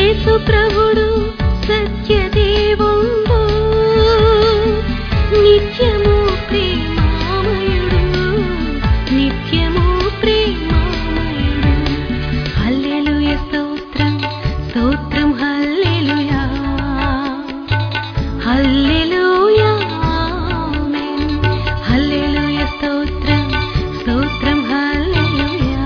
యేసు ప్రభుడు సత్యదేవుడు, నిత్యము ప్రేమామయుడు, నిత్యము ప్రేమామయుడు. హల్లెలూయా స్తోత్రం స్తోత్రం హల్లెలూయా హల్లెలూయా ఆమేన్. హల్లెలూయా స్తోత్రం స్తోత్రం హల్లెలూయా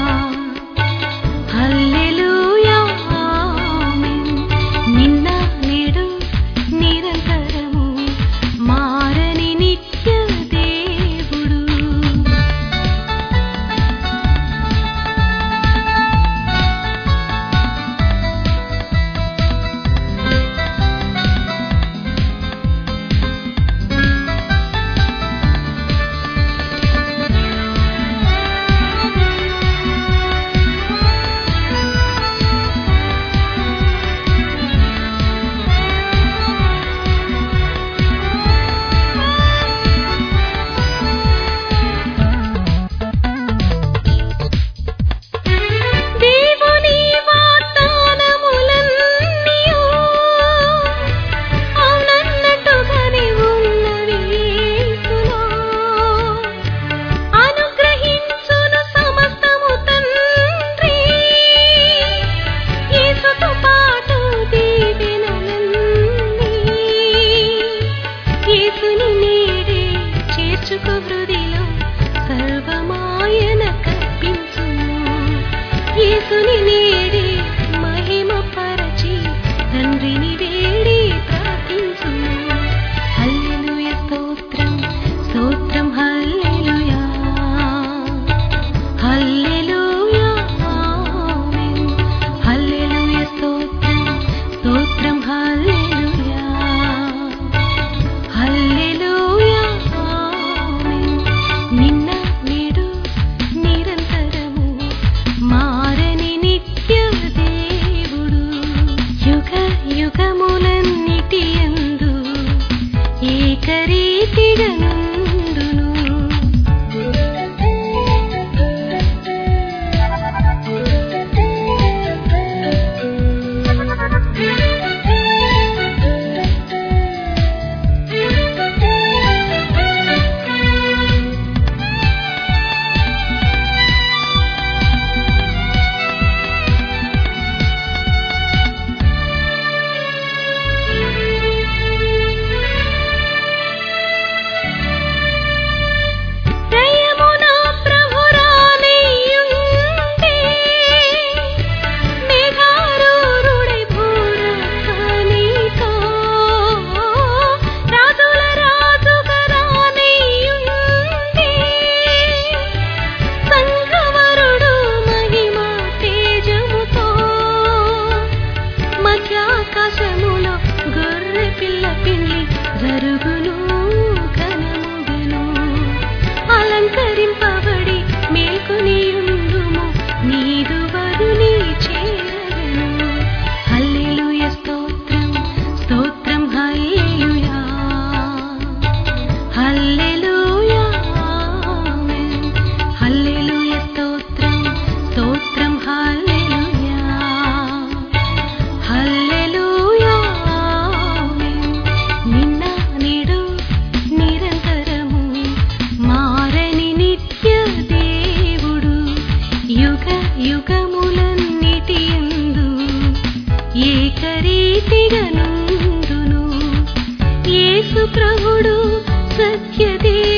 హల్లెలూయా ఆమేన్. నిన్న నేడు నిరంతరము మారని నిత్య దేవుడు. దేవుని వాగ్దానములన్నీయు అవునన్నట్టుగానే ఉన్నవి యేసులో. అనుగ్రహించును సమస్తము తండ్రి, యేసుతో పాటు దీవెనలన్నీ. యేసుని నేడే చేర్చుకో హృదిలో, సర్వమాయన కల్పించును. యేసుని నేడే మహిమ పరచి, తండ్రిని వేడి ప్రార్థించును. హల్లెలూయా స్తోత్రం స్తోత్రం హల్లెలూయా హల్లెలూయా ఆమేన్. హల్లెలూయా స్తోత్రం స్తోత్రం హల్లెలూయా హల్లెలూయా ఆమేన్. నిన్న నేడు నిరంతరము మారని నిత్య దేవుడు. యుగ యుగములన్నిటి యందు ఏకరీతిగా నుండును. దయమున ప్రభురానేయుండే, మేఘారూఢుడై భూరకానితో, రాజుల రాజుగా రానేయుండే, సంఘవరుడు మహిమ తేజముతో, మధ్యాకాశములో గొర్రె పిల్ల పిండి జరుగును ఘనముగను. అలంకరింపబడి మేల్కొనియుండుము, నీదు వరుని చేరగను. హల్లెలూయా స్తోత్రం స్తోత్రం హల్లెలూయా హల్లెలూయా ఆమేన్. హల్లెలూయా స్తోత్రం స్తోత్రం హల్లెలూయా హల్లెలూయా ఆమేన్. నిన్న నేడు నిరంతరము మారని నిత్య దేవుడు. యుగ యుగములన్నిటి యందు ఏకరీతిగా నుండును. యేసు ప్రభుడు సత్యదేవుడు,